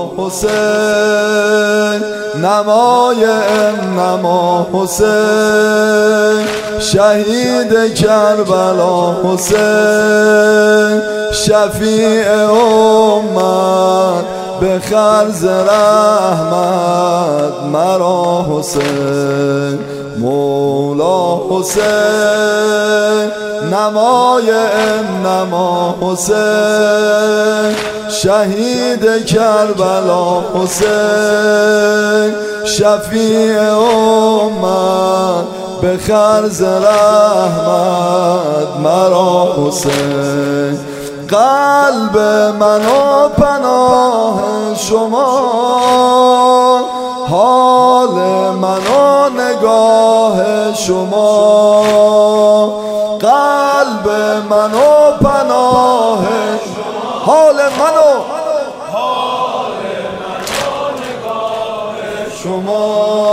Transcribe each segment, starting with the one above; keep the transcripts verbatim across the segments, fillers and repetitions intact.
حسین، نمای انما حسین، شهید کربلا حسین، شفیع امت به خرز رحمت مرا حسین، مولا حسین، نمای انما حسین، شهید کربلا حسین، شفیع امت به خرز رحمت مرا حسین. قلب من و پناه شما، حال من و نگاه شما، قلب من و پناه حال من و نگاه شما.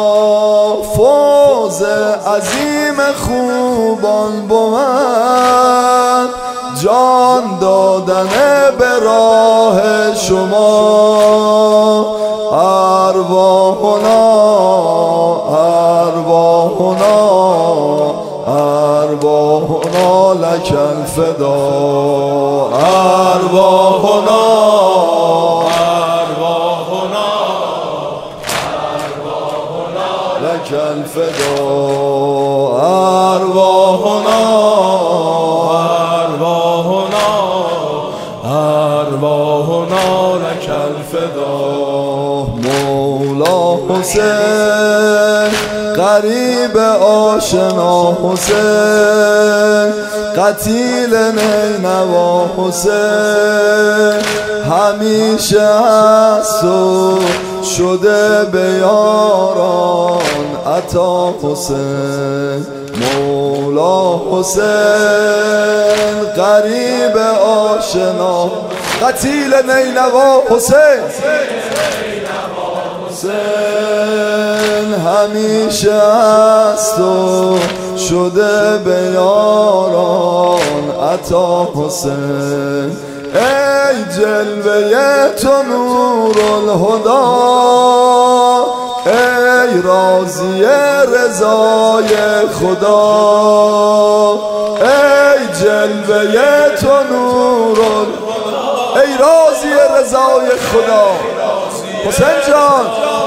فوز عظیم خوبان بود، جان دادن به راه شما. ارواحنا ارواحنا ارواحنا لک الفدا، ارواحنا ارواحنا ارواحنا لک الفدا، ارواحنا ارواحنا لک الفدا. مولا حسین، قریب آشنا حسین، قتیل نینوا حسین، همیشه هست و شده به یاران عطا حسین. مولا حسین، قریب آشنا، قتیل نینوا حسین، حسین همیشه هست و شده به یاران عطا حسین. ای جلوه تو نور الهدا، ای راضی رضای خدا، ای جلوه تو نور الهدا، ای راضی رضای خدا. حسین جان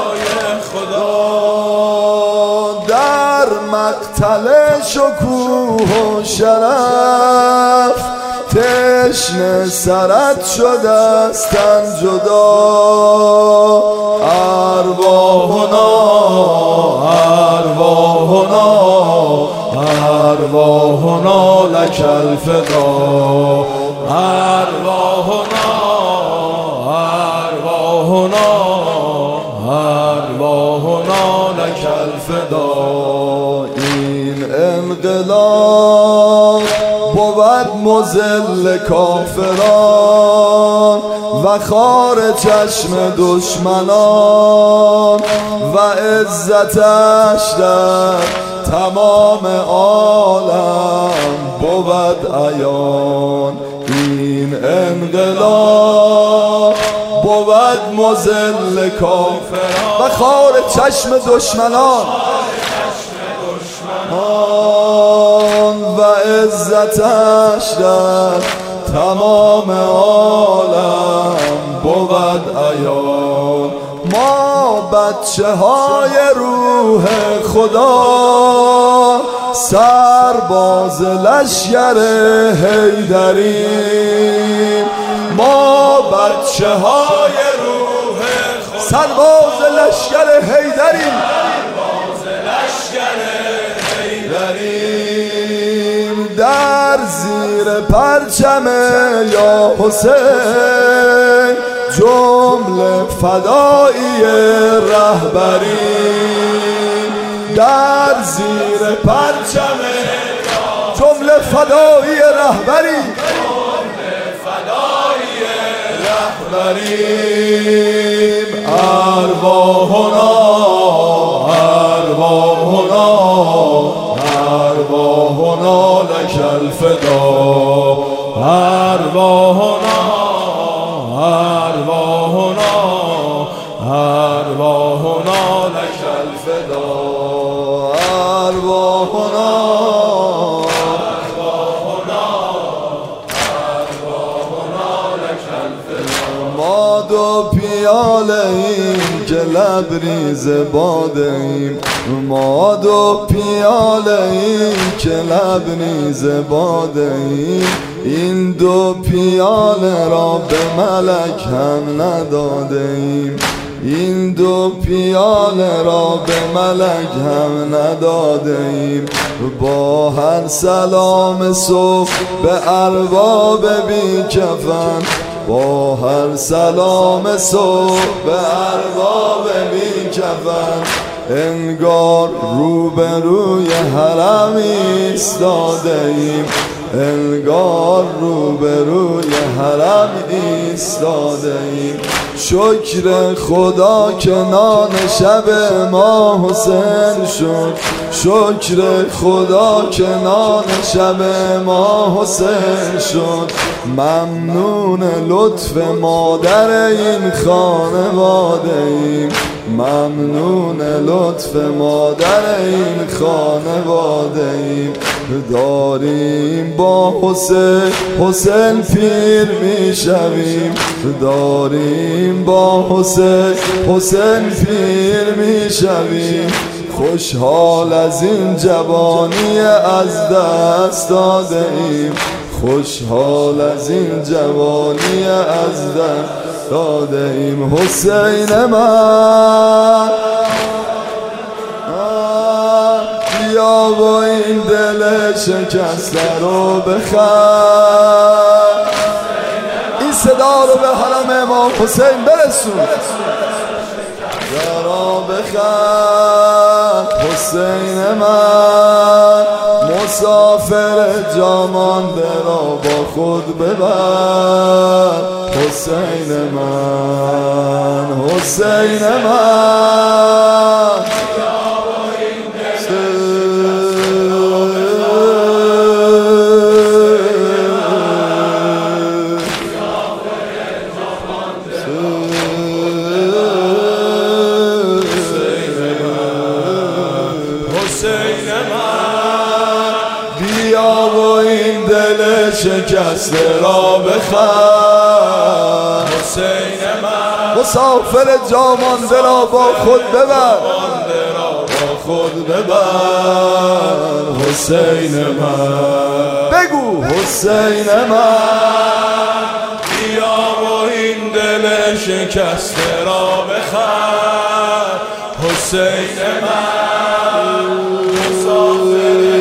در مقتل شکوه و شرف، تشنه سرت شده است تن جدا. ارواحنا ارواحنا ارواحنا لک الفدا، ارواحنا ارواحنا ارواحنا لک الفدا. این انقلاب بود مذل کافران و خار چشم دشمنان، و عزتش در تمام عالم بود عیان. این انقلاب بود مذل کافران و خار چشم دشمنان، و عزتش در تمام عالم بود عیان. ما بچه های روح خدا، سرباز لشکر حیدریم. ما بچه های روح خدا، سرباز لشکر حیدریم، در زیر پرچم یا حسین جمله فدایی رهبری. در زیر پرچم جمله فدایی رهبری، رهبریم. ارواحنا ارواحنا ارواحنا لک الفدا، ارواحنا ارواحنا ارواحنا لك الفدا ارواحنا ما دو پیاله ایم که لبریز باده ایم ما دو پیاله ایم که لبریز باده ایم این دو پیاله را به ملک هم نداده ایم این دو پیاله را به ملک هم نداده ایم با هر سلام صبح به ارباب بی کفن با هر سلام صبح به ارباب بی کفن انگار روبروی حرم ایستاده ایم انگار روبروی حرم ایستاده ایم شکر خدا که نان شب ما حسین شد شکر خدا که نان شب ما حسین شد ممنون لطف مادر این خانواده ایم ممنون لطف مادر این خانواده ایم داریم با حسین حسین پیر میشویم داریم با حسین حسین پیر میشویم خوشحال از این جوانی از دست داده ایم خوشحال از این جوانی از دست داده ایم حسین من بیا و این دل شکسته رو بخر این صدا رو به حرم امام حسین برسون را بخر حسین من مسافر جامانده را با خود ببر حسین من حسین من بیا و این دل شکسته را بخر حسین من مسافر جامانده را با خود ببر با خود ببر حسین من بگو حسین من بیا و این دل شکسته را بخر حسین من مسافر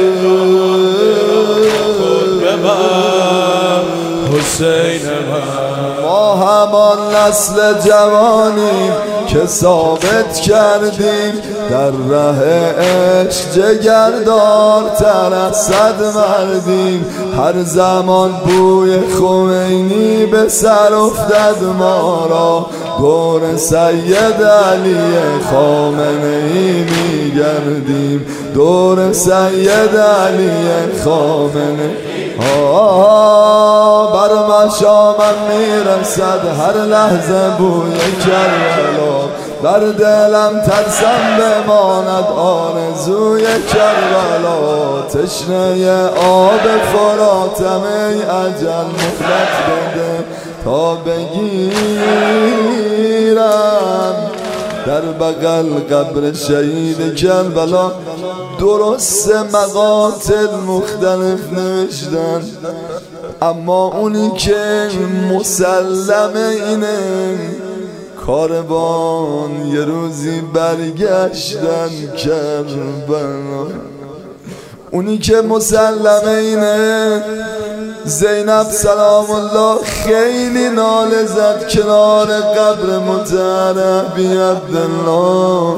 حسین من ما همان نسل جوانیم که ثابت کردیم در ره عشق جگردارتر از صد مردیم هر زمان بوی خمینی به سر افتد ما را دور سید علی خامنه ای میگردیم دور سید علی خامنه آه بر مشامم میرسد هر لحظه بوی کربلا بر دلم ترسم بماند آرزوی کربلا تشنه آب فراتم ای اجل مهلت بده تا بگیرم در بغل قبر شهید کربلا درست مقاتل مختلف نوشتن اما اونی که مسلمه اینه کاروان یه روزی برگشتن کربلا اونی که مسلمه اینه زینب سلام الله خیلی ناله زد کنار قبر مطهر بی عبدالله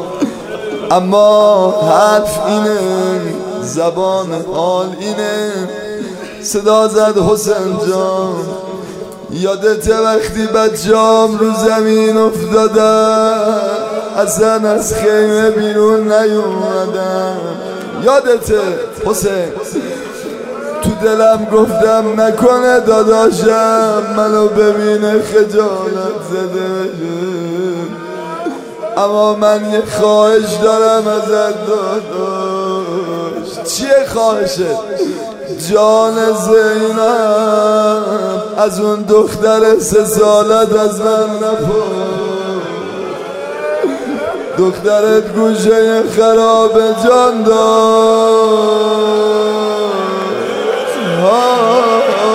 اما حرف اینه زبان حال اینه صدا زد حسین جان یادت وقتی بچه‌ام رو زمین افتادن اصلا از خیمه بیرون نیومدن یادته حسین تو دلم گفتم نکنه داداشم منو ببینه خجالت زده بشه اما من یه خواهش دارم ازت داداش. چیه خواهشت؟ جان زینب از اون دختر سه سالت از من نپرس. دخترت گوشه خراب جان داشت.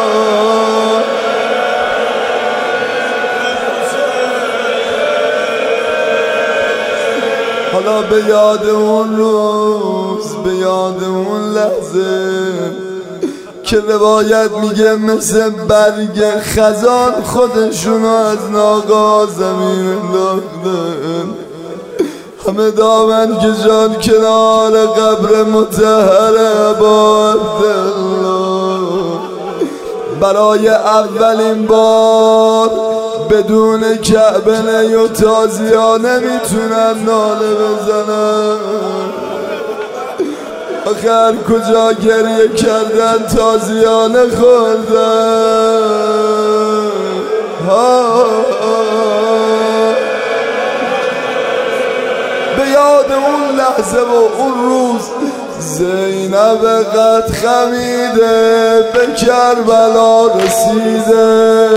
حالا به یاد اون روز، به یاد اون لحظه که روایت میگه مثل برگ خزان خودشونو از ناقا زمین انداختن، همه دامن کشان کنار قبر مطهر ابا عبدالله. برای اولین بار بدون کعبه نی و تازیا نمیتونن ناله بزنن. آخر کجا گریه کردن تازیانه خوردن. به یاد اون لحظه و اون روز زینب قد خمیده به کربلا رسیده.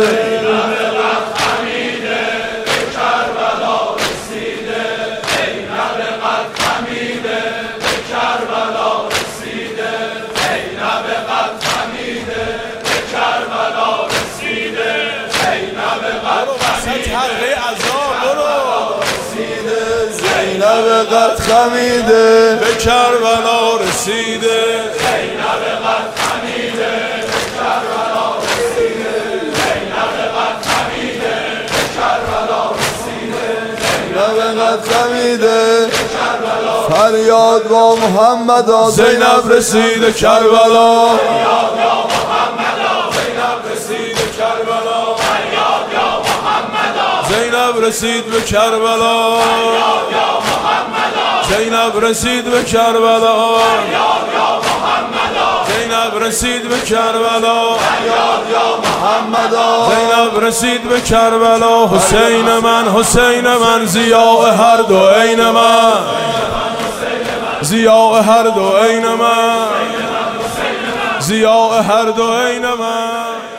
زینب قد خمیده به کربلا رسیده. زینب قد خمیده به کربلا رسیده. زینب قد خمیده به کربلا رسیده. زینب قد خمیده فریاد با محمد زینب رسیده کربلا. فریاد یا محمد زینب رسیده کربلا. فریاد یا محمد زینب رسید به کربلا. زینب رسید به کربلا. زینب رسید به کربلا. زینب رسید به کربلا. حسین من حسین من ضیاء هر دو عین من. ضیاء هر دو عین من. ضیاء هر دو عین من.